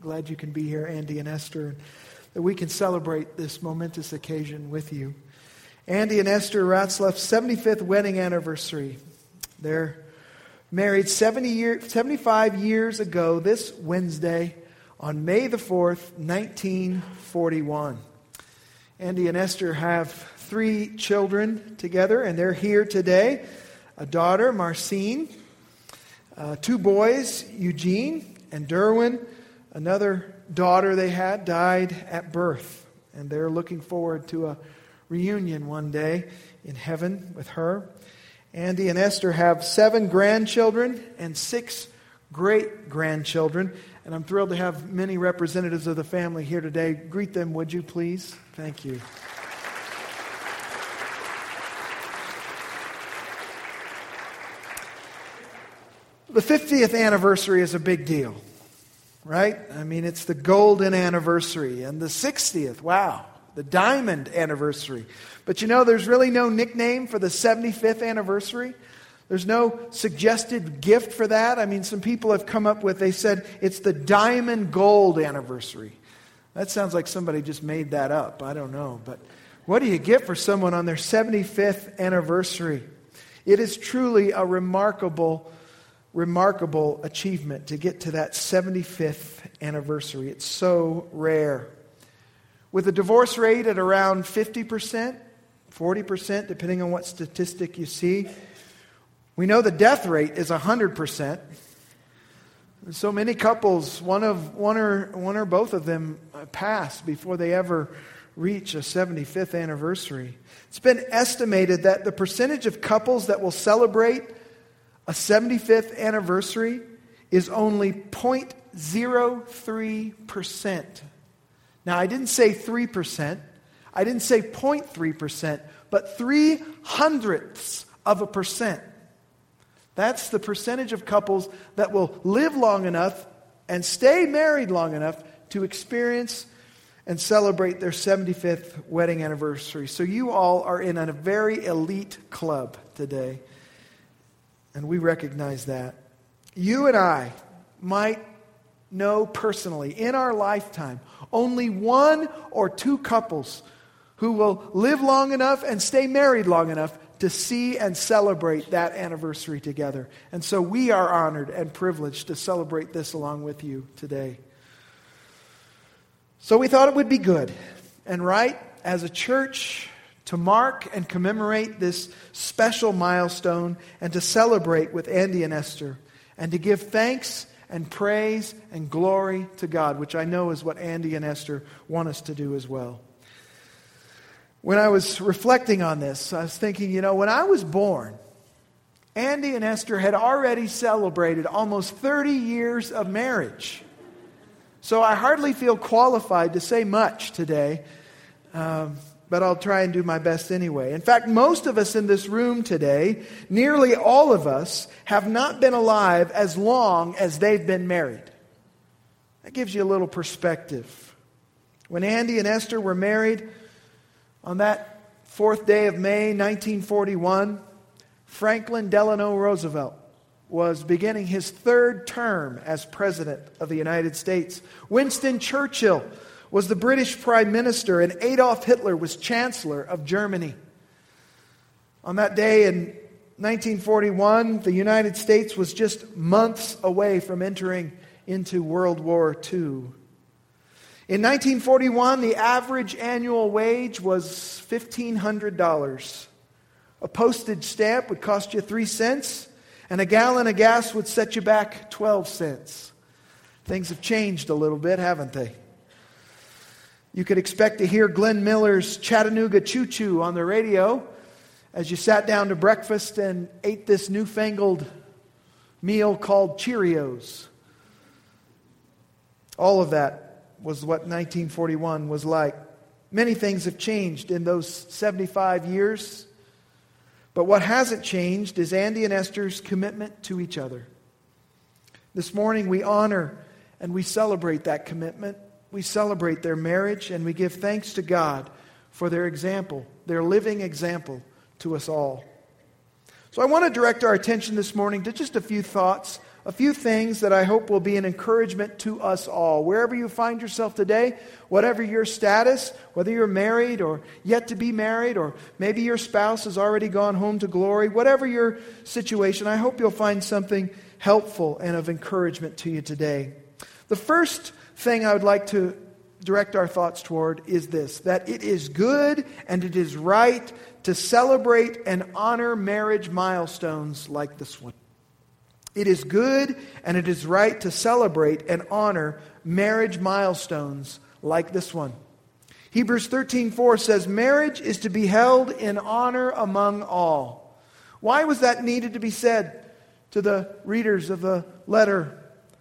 Glad you can be here, Andy and Esther, and that we can celebrate this momentous occasion with you. Andy and Esther Ratzlaff's 75th wedding anniversary. They're married 75 years ago this Wednesday on May the 4th, 1941. Andy and Esther have 3 children together, and they're here today. A daughter, Marcine, 2 boys, Eugene and Derwin. Another daughter they had died at birth, and they're looking forward to a reunion one day in heaven with her. Andy and Esther have 7 grandchildren and 6 great-grandchildren, and I'm thrilled to have many representatives of the family here today. Greet them, would you please? Thank you. The 50th anniversary is a big deal, right? I mean, it's the golden anniversary. And the 60th, wow, the diamond anniversary. But you know, there's really no nickname for the 75th anniversary. There's no suggested gift for that. I mean, some people have come up with, they said, it's the diamond gold anniversary. That sounds like somebody just made that up. I don't know. But what do you get for someone on their 75th anniversary? It is truly a remarkable achievement to get to that 75th anniversary. It's so rare. With a divorce rate at around 50%, 40%, depending on what statistic you see, we know the death rate is 100%. So many couples, one or both of them pass before they ever reach a 75th anniversary. It's been estimated that the percentage of couples that will celebrate a 75th anniversary is only 0.03%. Now, I didn't say 3%. I didn't say 0.3%, but 0.03%. That's the percentage of couples that will live long enough and stay married long enough to experience and celebrate their 75th wedding anniversary. So you all are in a very elite club today. And we recognize that. You and I might know personally in our lifetime only 1 or 2 couples who will live long enough and stay married long enough to see and celebrate that anniversary together. And so we are honored and privileged to celebrate this along with you today. So we thought it would be good and right as a church to mark and commemorate this special milestone and to celebrate with Andy and Esther and to give thanks and praise and glory to God, which I know is what Andy and Esther want us to do as well. When I was reflecting on this, I was thinking, when I was born, Andy and Esther had already celebrated almost 30 years of marriage. So I hardly feel qualified to say much today, but I'll try and do my best anyway. In fact, most of us in this room today, nearly all of us, have not been alive as long as they've been married. That gives you a little perspective. When Andy and Esther were married on that 4th day of May, 1941, Franklin Delano Roosevelt was beginning his 3rd term as President of the United States. Winston Churchill was the British Prime Minister, and Adolf Hitler was Chancellor of Germany. On that day in 1941, the United States was just months away from entering into World War II. In 1941, the average annual wage was $1,500. A postage stamp would cost you 3 cents, and a gallon of gas would set you back 12 cents. Things have changed a little bit, haven't they? You could expect to hear Glenn Miller's Chattanooga Choo Choo on the radio as you sat down to breakfast and ate this newfangled meal called Cheerios. All of that was what 1941 was like. Many things have changed in those 75 years. But what hasn't changed is Andy and Esther's commitment to each other. This morning we honor and we celebrate that commitment. We celebrate their marriage and we give thanks to God for their example, their living example to us all. So I want to direct our attention this morning to just a few thoughts a few things that I hope will be an encouragement to us all. Wherever you find yourself today, whatever your status, whether you're married or yet to be married, or maybe your spouse has already gone home to glory, whatever your situation, I hope you'll find something helpful and of encouragement to you today. The first thing I would like to direct our thoughts toward is this, that it is good and it is right to celebrate and honor marriage milestones like this one. It is good and it is right to celebrate and honor marriage milestones like this one. Hebrews 13:4 says, marriage is to be held in honor among all. Why was that needed to be said to the readers of the letter?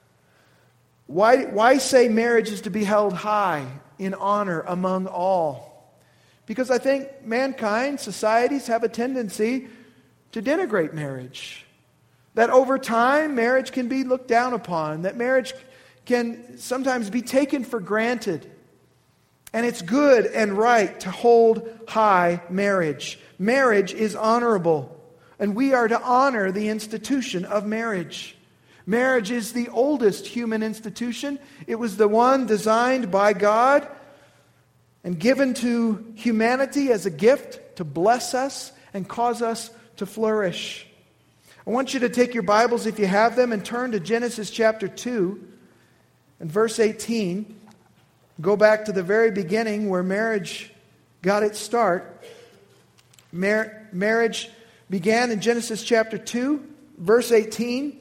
Why say marriage is to be held high in honor among all? Because I think mankind, societies have a tendency to denigrate marriage. That over time, marriage can be looked down upon. That marriage can sometimes be taken for granted. And it's good and right to hold high marriage. Marriage is honorable. And we are to honor the institution of marriage. Marriage is the oldest human institution. It was the one designed by God and given to humanity as a gift to bless us and cause us to flourish. I want you to take your Bibles, if you have them, and turn to Genesis chapter 2 and verse 18. Go back to the very beginning where marriage got its start. Marriage began in Genesis chapter 2, verse 18.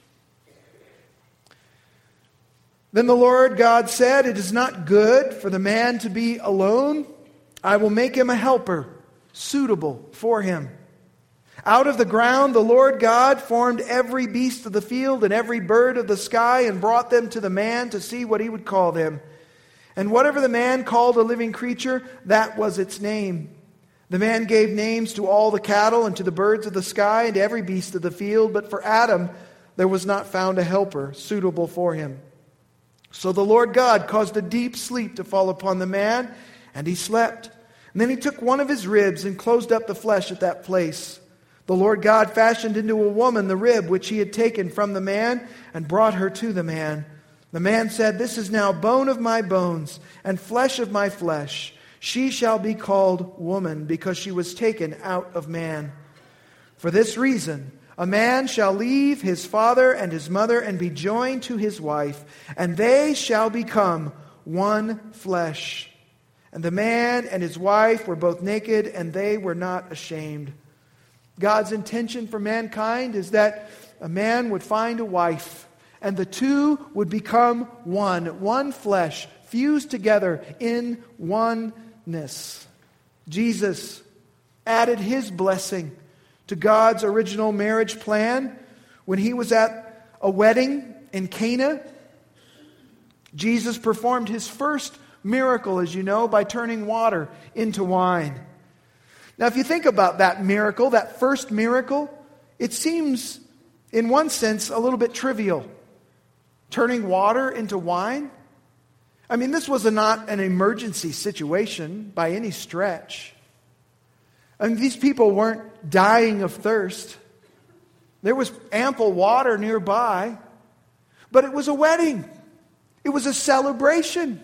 Then the Lord God said, "It is not good for the man to be alone. I will make him a helper suitable for him." Out of the ground the Lord God formed every beast of the field and every bird of the sky and brought them to the man to see what he would call them. And whatever the man called a living creature, that was its name. The man gave names to all the cattle and to the birds of the sky and to every beast of the field, but for Adam there was not found a helper suitable for him. So the Lord God caused a deep sleep to fall upon the man, and he slept. And then he took one of his ribs and closed up the flesh at that place. The Lord God fashioned into a woman the rib which he had taken from the man and brought her to the man. The man said, "This is now bone of my bones and flesh of my flesh. She shall be called woman because she was taken out of man. For this reason, a man shall leave his father and his mother and be joined to his wife, and they shall become one flesh. And the man and his wife were both naked, and they were not ashamed." God's intention for mankind is that a man would find a wife, and the two would become one flesh, fused together in oneness. Jesus added his blessing to God's original marriage plan when he was at a wedding in Cana. Jesus performed his first miracle, as you know, by turning water into wine. Now, if you think about that miracle, that first miracle, it seems, in one sense, a little bit trivial. Turning water into wine? I mean, this was not an emergency situation by any stretch. I mean, these people weren't dying of thirst. There was ample water nearby. But it was a wedding. It was a celebration.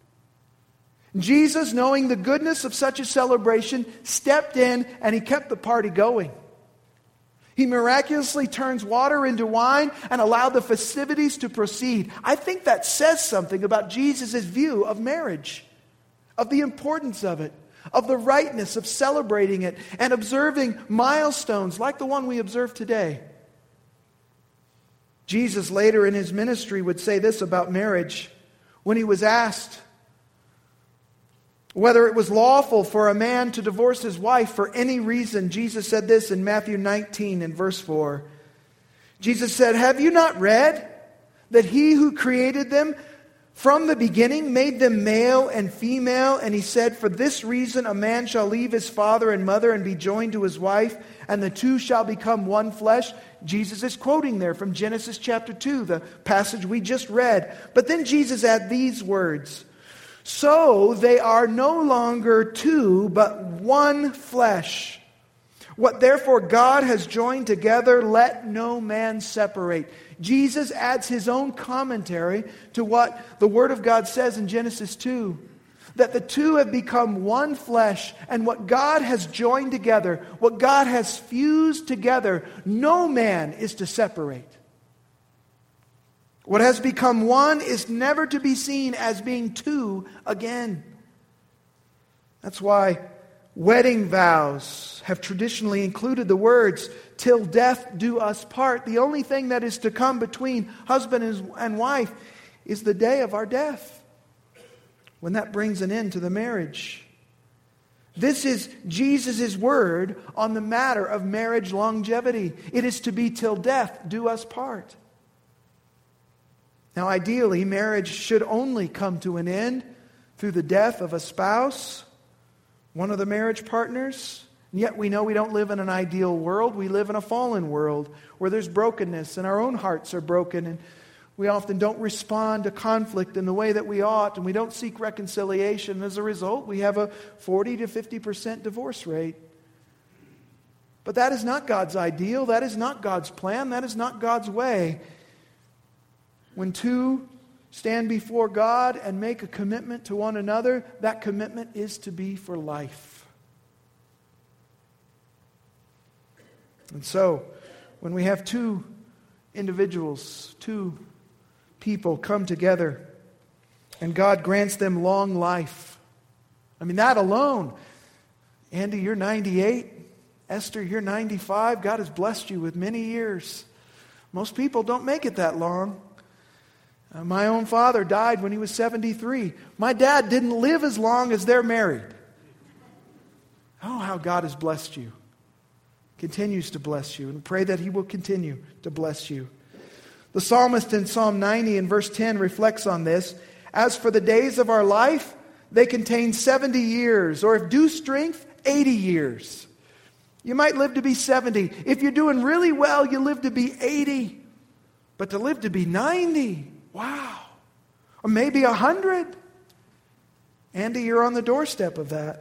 Jesus, knowing the goodness of such a celebration, stepped in and he kept the party going. He miraculously turns water into wine and allowed the festivities to proceed. I think that says something about Jesus' view of marriage, of the importance of it, of the rightness of celebrating it and observing milestones like the one we observe today. Jesus later in his ministry would say this about marriage when he was asked whether it was lawful for a man to divorce his wife for any reason. Jesus said this in Matthew 19 and verse 4. Jesus said, "Have you not read that he who created them from the beginning made them male and female? And he said, for this reason a man shall leave his father and mother and be joined to his wife, and the two shall become one flesh." Jesus is quoting there from Genesis chapter 2, the passage we just read. But then Jesus added these words, "So they are no longer two, but one flesh. What therefore God has joined together, let no man separate. Jesus adds his own commentary to what the Word of God says in Genesis 2. That the two have become one flesh, and what God has joined together, what God has fused together, no man is to separate. What has become one is never to be seen as being two again. That's why wedding vows have traditionally included the words, "Till death do us part." The only thing that is to come between husband and wife is the day of our death, when that brings an end to the marriage. This is Jesus' word on the matter of marriage longevity. It is to be till death do us part. Now, ideally, marriage should only come to an end through the death of a spouse, one of the marriage partners. And yet we know we don't live in an ideal world. We live in a fallen world where there's brokenness and our own hearts are broken, and we often don't respond to conflict in the way that we ought, and we don't seek reconciliation. As a result, we have a 40 to 50% divorce rate. But that is not God's ideal. That is not God's plan. That is not God's way. When two stand before God and make a commitment to one another, that commitment is to be for life. And so, when we have two individuals, two people come together, and God grants them long life. I mean, that alone. Andy, you're 98. Esther, you're 95. God has blessed you with many years. Most people don't make it that long. My own father died when he was 73. My dad didn't live as long as they're married. Oh, how God has blessed you. Continues to bless you. And pray that He will continue to bless you. The psalmist in Psalm 90 and verse 10 reflects on this. As for the days of our life, they contain 70 years. Or if due strength, 80 years. You might live to be 70. If you're doing really well, you live to be 80. But to live to be 90... wow. Or maybe 100. Andy, you're on the doorstep of that.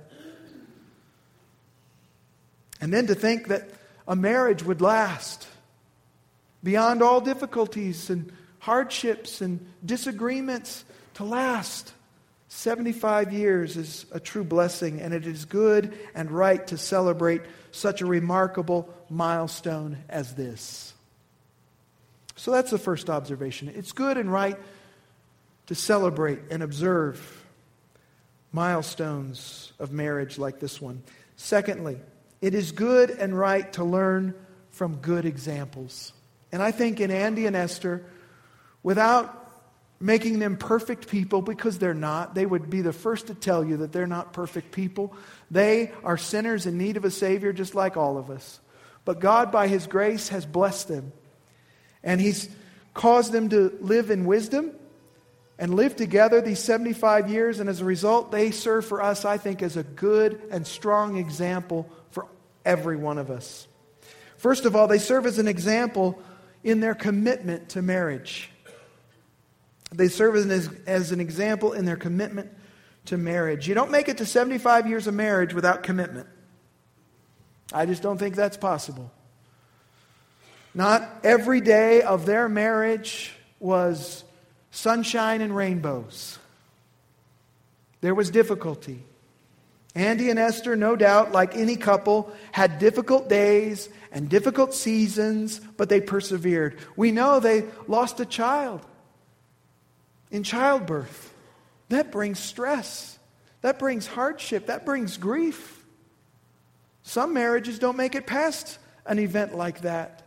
And then to think that a marriage would last beyond all difficulties and hardships and disagreements, to last 75 years is a true blessing, and it is good and right to celebrate such a remarkable milestone as this. So that's the first observation. It's good and right to celebrate and observe milestones of marriage like this one. Secondly, it is good and right to learn from good examples. And I think in Andy and Esther, without making them perfect people, because they're not, they would be the first to tell you that they're not perfect people. They are sinners in need of a Savior just like all of us. But God, by His grace, has blessed them. And He's caused them to live in wisdom and live together these 75 years. And as a result, they serve for us, I think, as a good and strong example for every one of us. First of all, they serve as an example in their commitment to marriage. They serve as an example in their commitment to marriage. You don't make it to 75 years of marriage without commitment. I just don't think that's possible. Not every day of their marriage was sunshine and rainbows. There was difficulty. Andy and Esther, no doubt, like any couple, had difficult days and difficult seasons, but they persevered. We know they lost a child in childbirth. That brings stress. That brings hardship. That brings grief. Some marriages don't make it past an event like that.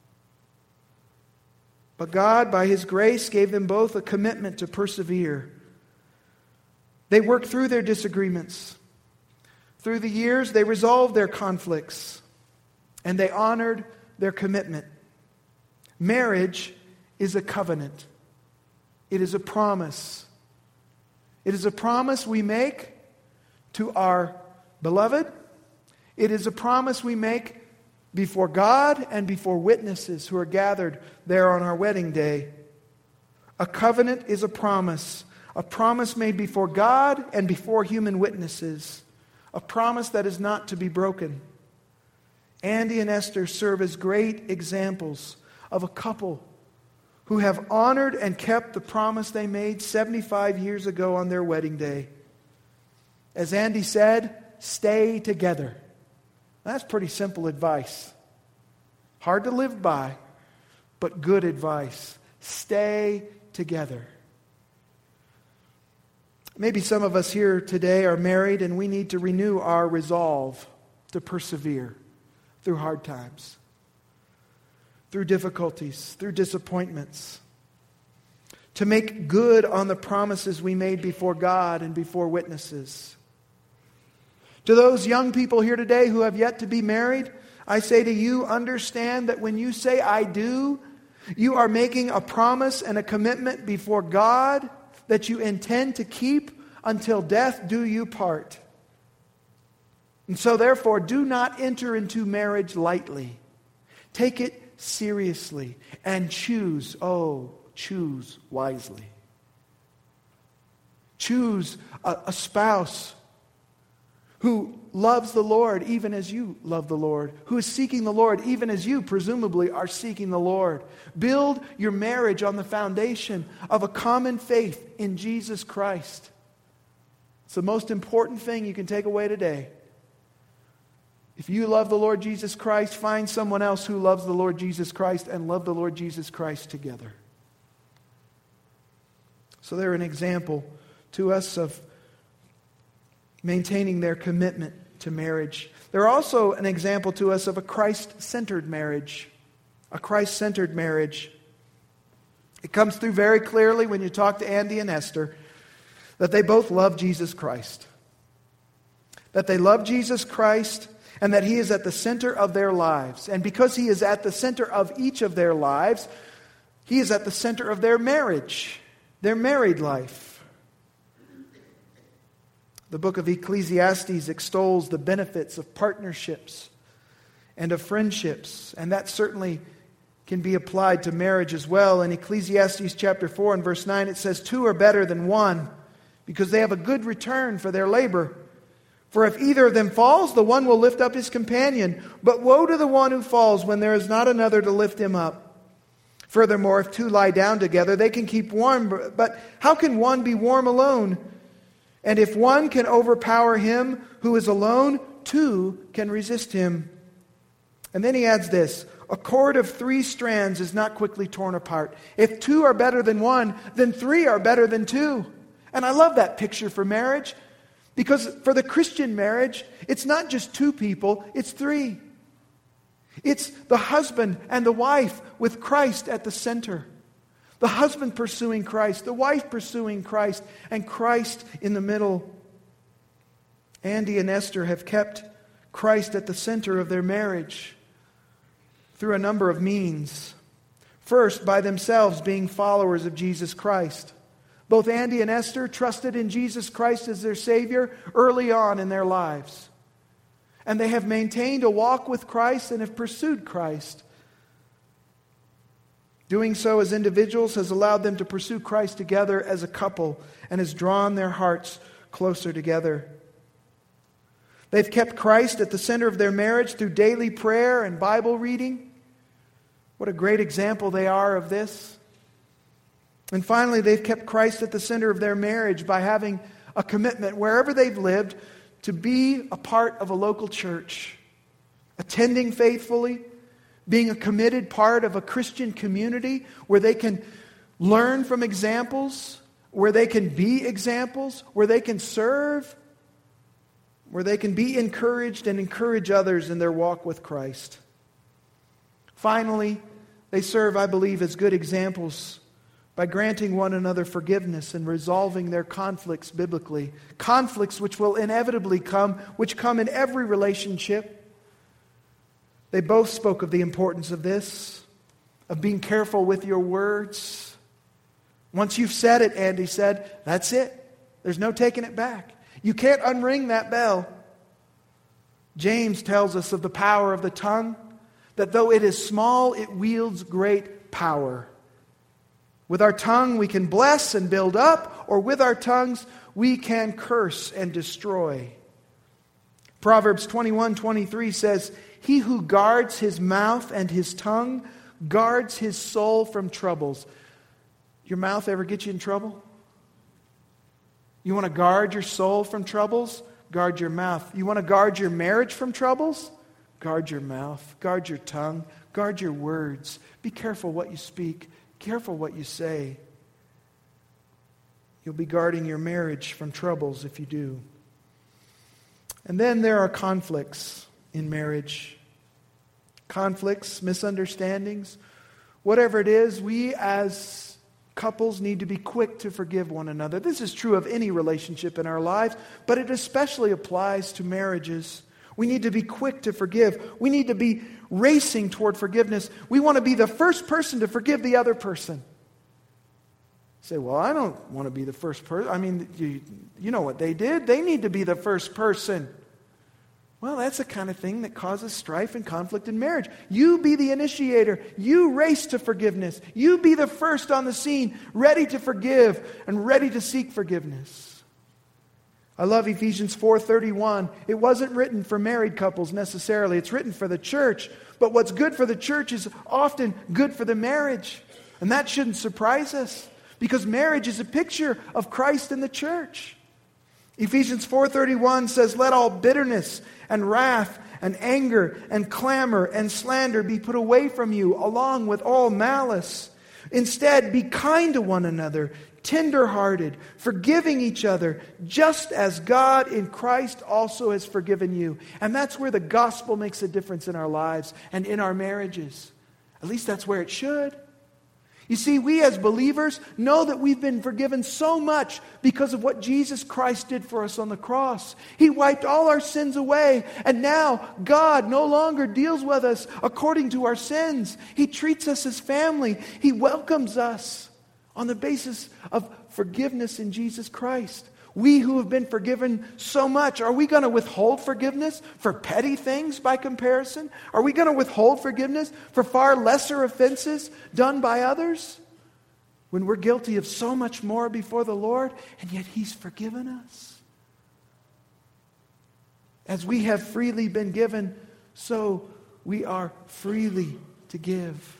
But God, by His grace, gave them both a commitment to persevere. They worked through their disagreements. Through the years, they resolved their conflicts. And they honored their commitment. Marriage is a covenant. It is a promise. It is a promise we make to our beloved. It is a promise we make before God and before witnesses who are gathered there on our wedding day. A covenant is a promise made before God and before human witnesses, a promise that is not to be broken. Andy and Esther serve as great examples of a couple who have honored and kept the promise they made 75 years ago on their wedding day. As Andy said, stay together. That's pretty simple advice. Hard to live by, but good advice. Stay together. Maybe some of us here today are married and we need to renew our resolve to persevere through hard times, through difficulties, through disappointments, to make good on the promises we made before God and before witnesses. To those young people here today who have yet to be married, I say to you, understand that when you say I do, you are making a promise and a commitment before God that you intend to keep until death do you part. And so therefore, do not enter into marriage lightly. Take it seriously and choose wisely. Choose a spouse who loves the Lord even as you love the Lord, who is seeking the Lord even as you presumably are seeking the Lord. Build your marriage on the foundation of a common faith in Jesus Christ. It's the most important thing you can take away today. If you love the Lord Jesus Christ, find someone else who loves the Lord Jesus Christ and love the Lord Jesus Christ together. So they're an example to us of maintaining their commitment to marriage. They're also an example to us of a Christ-centered marriage. A Christ-centered marriage. It comes through very clearly when you talk to Andy and Esther that they both love Jesus Christ. That they love Jesus Christ and that He is at the center of their lives. And because He is at the center of each of their lives, He is at the center of their marriage, their married life. The book of Ecclesiastes extols the benefits of partnerships and of friendships, and that certainly can be applied to marriage as well. In Ecclesiastes chapter 4 and verse 9, it says, 2 are better than one, because they have a good return for their labor. For if either of them falls, the one will lift up his companion. But woe to the one who falls when there is not another to lift him up. Furthermore, if two lie down together, they can keep warm. But how can one be warm alone? And if one can overpower him who is alone, two can resist him. And then he adds this, a cord of 3 strands is not quickly torn apart. If 2 are better than 1, then 3 are better than 2. And I love that picture for marriage, because for the Christian marriage, it's not just 2 people, it's 3. It's the husband and the wife with Christ at the center. The husband pursuing Christ, the wife pursuing Christ, and Christ in the middle. Andy and Esther have kept Christ at the center of their marriage through a number of means. First, by themselves being followers of Jesus Christ. Both Andy and Esther trusted in Jesus Christ as their Savior early on in their lives. And they have maintained a walk with Christ and have pursued Christ. Doing so as individuals has allowed them to pursue Christ together as a couple and has drawn their hearts closer together. They've kept Christ at the center of their marriage through daily prayer and Bible reading. What a great example they are of this. And finally, they've kept Christ at the center of their marriage by having a commitment wherever they've lived to be a part of a local church, attending faithfully, being a committed part of a Christian community where they can learn from examples, where they can be examples, where they can serve, where they can be encouraged and encourage others in their walk with Christ. Finally, they serve, I believe, as good examples by granting one another forgiveness and resolving their conflicts biblically. Conflicts which will inevitably come, which come in every relationship. They both spoke of the importance of this, of being careful with your words. Once you've said it, Andy said, that's it. There's no taking it back. You can't unring that bell. James tells us of the power of the tongue, that though it is small, it wields great power. With our tongue we can bless and build up, or with our tongues we can curse and destroy. Proverbs 21:23 says, "He who guards his mouth and his tongue guards his soul from troubles." Your mouth ever get you in trouble? You want to guard your soul from troubles? Guard your mouth. You want to guard your marriage from troubles? Guard your mouth. Guard your tongue. Guard your words. Be careful what you speak. Careful what you say. You'll be guarding your marriage from troubles if you do. And then there are conflicts in marriage. Conflicts, misunderstandings. Whatever it is, we as couples need to be quick to forgive one another. This is true of any relationship in our lives, but it especially applies to marriages. We need to be quick to forgive. We need to be racing toward forgiveness. We want to be the first person to forgive the other person. You say, well, I don't want to be the first person. I mean, you know what they did. They need to be the first person. Well, that's the kind of thing that causes strife and conflict in marriage. You be the initiator. You race to forgiveness. You be the first on the scene, ready to forgive and ready to seek forgiveness. I love Ephesians 4:31. It wasn't written for married couples necessarily. It's written for the church. But what's good for the church is often good for the marriage. And that shouldn't surprise us, because marriage is a picture of Christ and the church. Ephesians 4:31 says, "Let all bitterness and wrath and anger and clamor and slander be put away from you, along with all malice. Instead, be kind to one another, tender-hearted, forgiving each other, just as God in Christ also has forgiven you." And that's where the gospel makes a difference in our lives and in our marriages. At least that's where it should. You see, we as believers know that we've been forgiven so much because of what Jesus Christ did for us on the cross. He wiped all our sins away, and now God no longer deals with us according to our sins. He treats us as family. He welcomes us on the basis of forgiveness in Jesus Christ. We who have been forgiven so much, are we going to withhold forgiveness for petty things by comparison? Are we going to withhold forgiveness for far lesser offenses done by others when we're guilty of so much more before the Lord, and yet He's forgiven us? As we have freely been given, so we are freely to give.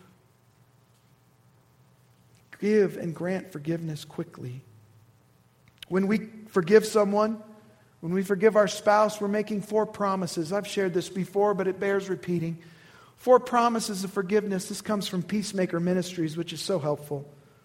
Give and grant forgiveness quickly. When we forgive someone, when we forgive our spouse, we're making 4 promises. I've shared this before, but it bears repeating. 4 promises of forgiveness. This comes from Peacemaker Ministries, which is so helpful.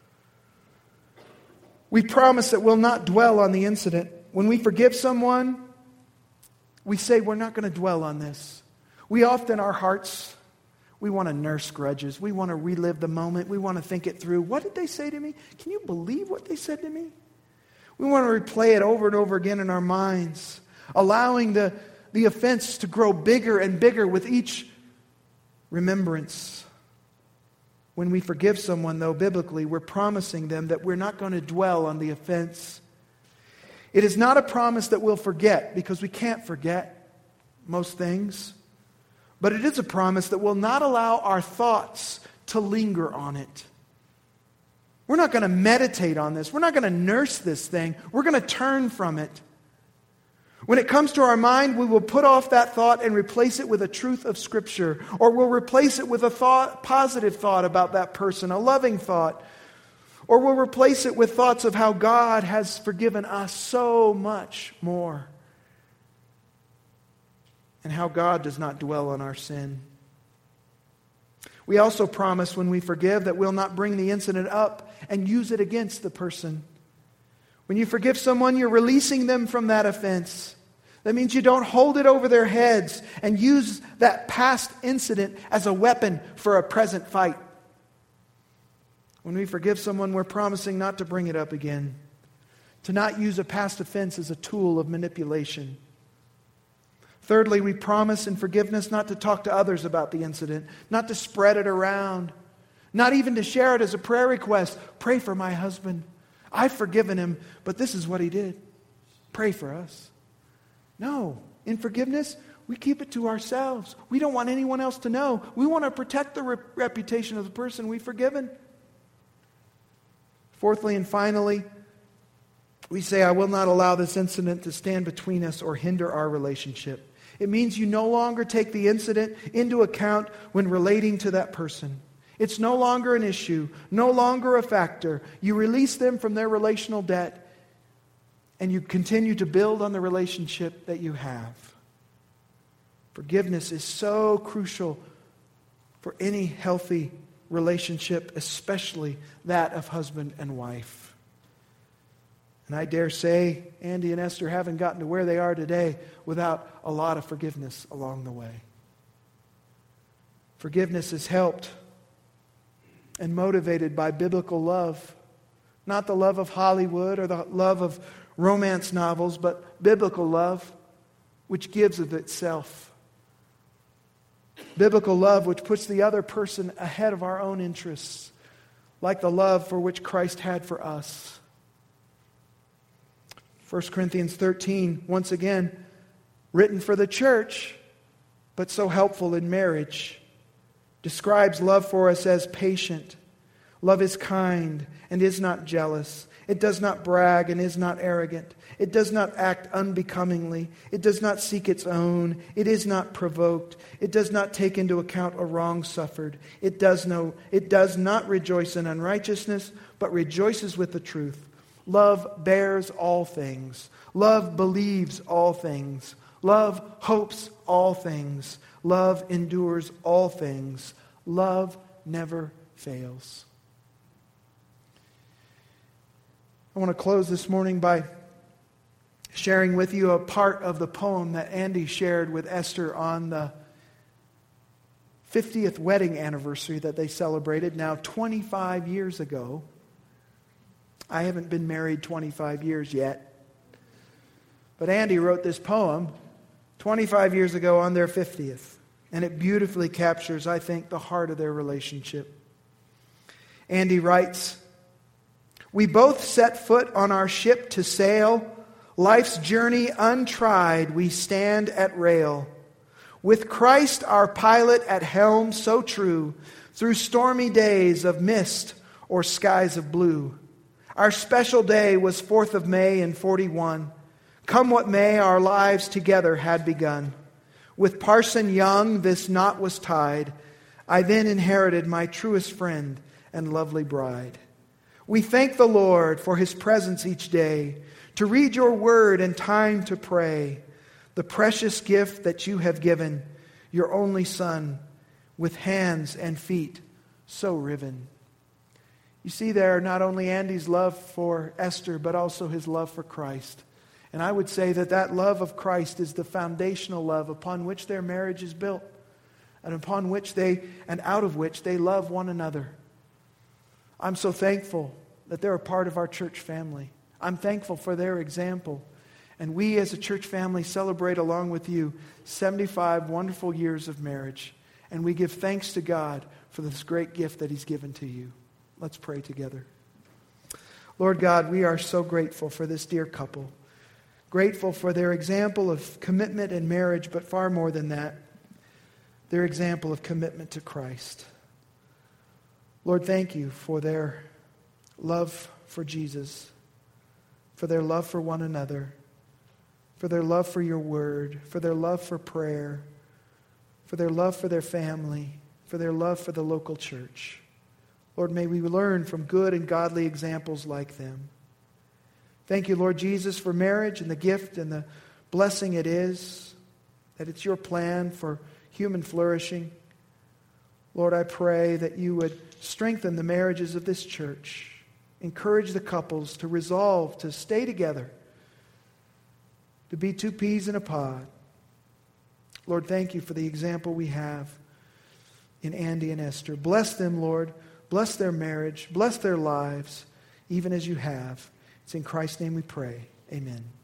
We promise that we'll not dwell on the incident. When we forgive someone, we say we're not going to dwell on this. We often, our hearts, we want to nurse grudges. We want to relive the moment. We want to think it through. What did they say to me? Can you believe what they said to me? We want to replay it over and over again in our minds, allowing the offense to grow bigger and bigger with each remembrance. When we forgive someone, though, biblically, we're promising them that we're not going to dwell on the offense. It is not a promise that we'll forget, because we can't forget most things. But it is a promise that will not allow our thoughts to linger on it. We're not going to meditate on this. We're not going to nurse this thing. We're going to turn from it. When it comes to our mind, we will put off that thought and replace it with a truth of Scripture. Or we'll replace it with a positive thought about that person, a loving thought. Or we'll replace it with thoughts of how God has forgiven us so much more, and how God does not dwell on our sin. We also promise when we forgive that we'll not bring the incident up and use it against the person. When you forgive someone, you're releasing them from that offense. That means you don't hold it over their heads and use that past incident as a weapon for a present fight. When we forgive someone, we're promising not to bring it up again, to not use a past offense as a tool of manipulation. Thirdly, we promise in forgiveness not to talk to others about the incident, not to spread it around, not even to share it as a prayer request. Pray for my husband. I've forgiven him, but this is what he did. Pray for us. No, in forgiveness, we keep it to ourselves. We don't want anyone else to know. We want to protect the reputation of the person we've forgiven. Fourthly and finally, we say, I will not allow this incident to stand between us or hinder our relationship. It means you no longer take the incident into account when relating to that person. It's no longer an issue, no longer a factor. You release them from their relational debt, and you continue to build on the relationship that you have. Forgiveness is so crucial for any healthy relationship, especially that of husband and wife. And I dare say Andy and Esther haven't gotten to where they are today without a lot of forgiveness along the way. Forgiveness is helped and motivated by biblical love. Not the love of Hollywood or the love of romance novels, but biblical love which gives of itself. Biblical love which puts the other person ahead of our own interests, like the love for which Christ had for us. 1 Corinthians 13, once again, written for the church, but so helpful in marriage, describes love for us as patient. Love is kind and is not jealous. It does not brag and is not arrogant. It does not act unbecomingly. It does not seek its own. It is not provoked. It does not take into account a wrong suffered. It does not rejoice in unrighteousness, but rejoices with the truth. Love bears all things. Love believes all things. Love hopes all things. Love endures all things. Love never fails. I want to close this morning by sharing with you a part of the poem that Andy shared with Esther on the 50th wedding anniversary that they celebrated now 25 years ago. I haven't been married 25 years yet. But Andy wrote this poem 25 years ago on their 50th. And it beautifully captures, I think, the heart of their relationship. Andy writes, "We both set foot on our ship to sail. Life's journey untried, we stand at rail. With Christ our pilot at helm so true, through stormy days of mist or skies of blue. Our special day was 4th of May in 41. Come what may, our lives together had begun. With Parson Young this knot was tied. I then inherited my truest friend and lovely bride. We thank the Lord for His presence each day, to read your word and time to pray. The precious gift that you have given, your only Son, with hands and feet so riven." You see there not only Andy's love for Esther, but also his love for Christ. And I would say that that love of Christ is the foundational love upon which their marriage is built, and upon which and out of which they love one another. I'm so thankful that they're a part of our church family. I'm thankful for their example. And we as a church family celebrate along with you 75 wonderful years of marriage. And we give thanks to God for this great gift that He's given to you. Let's pray together. Lord God, we are so grateful for this dear couple. Grateful for their example of commitment in marriage, but far more than that, their example of commitment to Christ. Lord, thank you for their love for Jesus, for their love for one another, for their love for your word, for their love for prayer, for their love for their family, for their love for the local church. Lord, may we learn from good and godly examples like them. Thank you, Lord Jesus, for marriage and the gift and the blessing it is, that it's your plan for human flourishing. Lord, I pray that you would strengthen the marriages of this church. Encourage the couples to resolve to stay together, to be two peas in a pod. Lord, thank you for the example we have in Andy and Esther. Bless them, Lord. Bless their marriage. Bless their lives, even as you have. It's in Christ's name we pray. Amen.